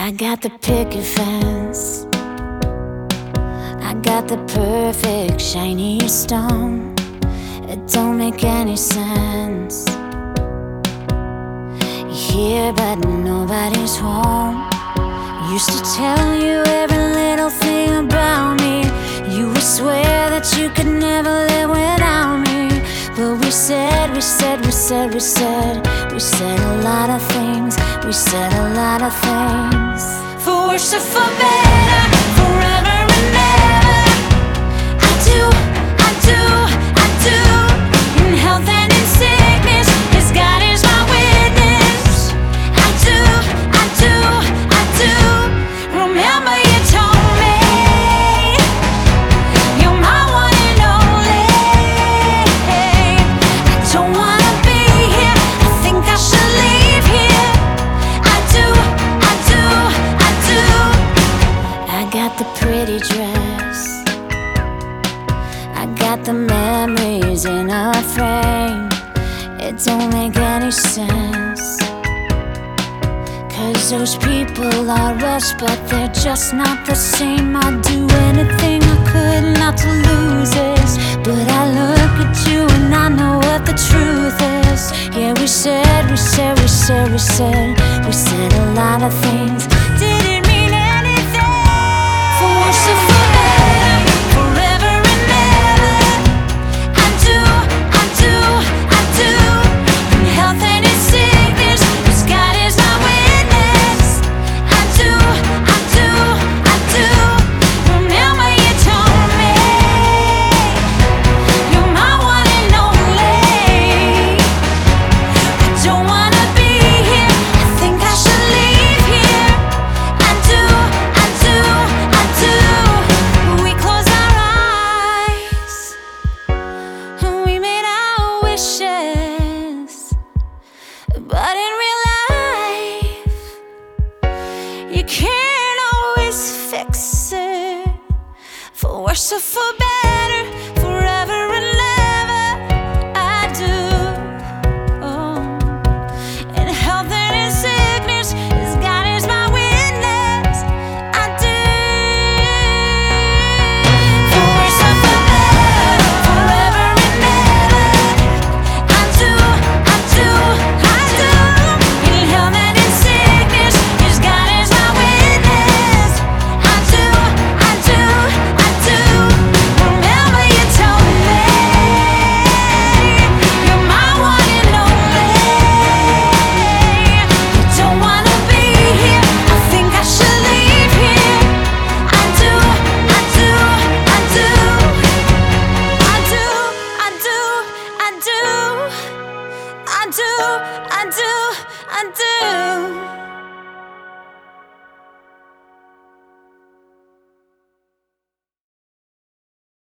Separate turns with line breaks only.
I got the picket fence, I got the perfect shiny stone. It don't make any sense. You're here but nobody's home. Used to tell you every little thing about me. You would swear that you could never live without me. But we said a lot of things. We said a lot of things. For worse or for better, forever and ever. I do. In health and in sickness, His God is my witness. I do. Remember you told me you're my one and only. I don't wanna be here, I think I should leave here. I do. I got the pretty dress, I got the memories in a frame. It don't make any sense, 'cause those people are us, but they're just not the same. I'd do anything I could not to lose this, but I look at you and I know what the truth is. Yeah, we said a lot of things. Didn't mean anything. For worse or for better, forever and ever. I do. In health and in sickness, His God is my witness. I do. Remember you told me you're my one and only. I don't wanna be here, I think I should leave here. I do. We close our eyes and we made our wishes, but in real life you can't always fix it. For worse or for better, forever and ever. I do. In health and in sickness, His God is my witness. I do. For worse or for better, forever and ever. I do. In health and in sickness, His God is my witness. I do. Remember you told me you're my one and only. You don't wanna be here, I think I should leave here. I do. I do.